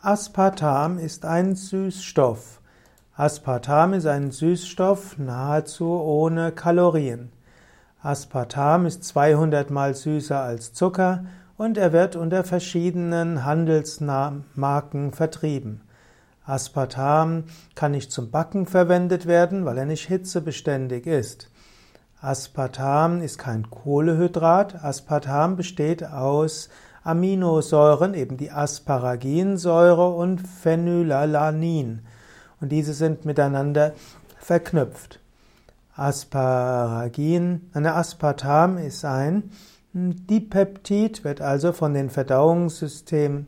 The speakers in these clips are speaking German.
Aspartam ist ein Süßstoff. Aspartam ist ein Süßstoff nahezu ohne Kalorien. Aspartam ist 200 mal süßer als Zucker und er wird unter verschiedenen Handelsmarken vertrieben. Aspartam kann nicht zum Backen verwendet werden, weil er nicht hitzebeständig ist. Aspartam ist kein Kohlehydrat. Aspartam besteht aus Aminosäuren, eben die Asparaginsäure und Phenylalanin. Und diese sind miteinander verknüpft. Aspartam ist ein Dipeptid, wird also von den Verdauungsenzymen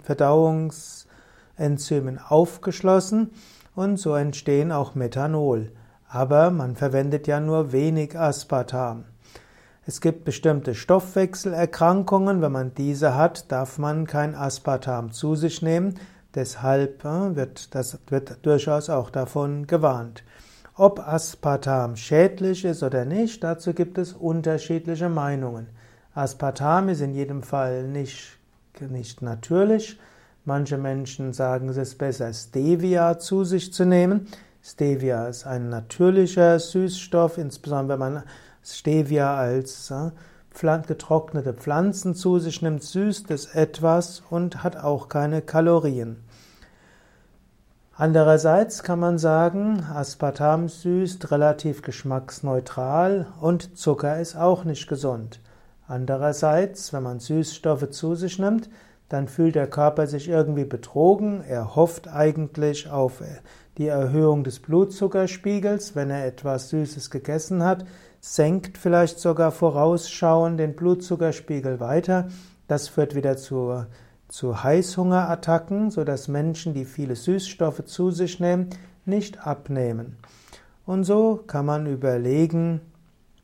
aufgeschlossen und so entstehen auch Methanol. Aber man verwendet ja nur wenig Aspartam. Es gibt bestimmte Stoffwechselerkrankungen. Wenn man diese hat, darf man kein Aspartam zu sich nehmen. Deshalb wird durchaus auch davon gewarnt. Ob Aspartam schädlich ist oder nicht, dazu gibt es unterschiedliche Meinungen. Aspartam ist in jedem Fall nicht natürlich. Manche Menschen sagen, es ist besser, Stevia zu sich zu nehmen. Stevia ist ein natürlicher Süßstoff, insbesondere wenn man Stevia als getrocknete Pflanzen zu sich nimmt, süßt es etwas und hat auch keine Kalorien. Andererseits kann man sagen, Aspartam süßt relativ geschmacksneutral und Zucker ist auch nicht gesund. Andererseits, wenn man Süßstoffe zu sich nimmt, dann fühlt der Körper sich irgendwie betrogen. Er hofft eigentlich auf die Erhöhung des Blutzuckerspiegels, wenn er etwas Süßes gegessen hat, senkt vielleicht sogar vorausschauend den Blutzuckerspiegel weiter. Das führt wieder zu Heißhungerattacken, sodass Menschen, die viele Süßstoffe zu sich nehmen, nicht abnehmen. Und so kann man überlegen,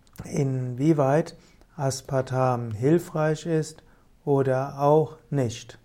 inwieweit Aspartam hilfreich ist oder auch nicht.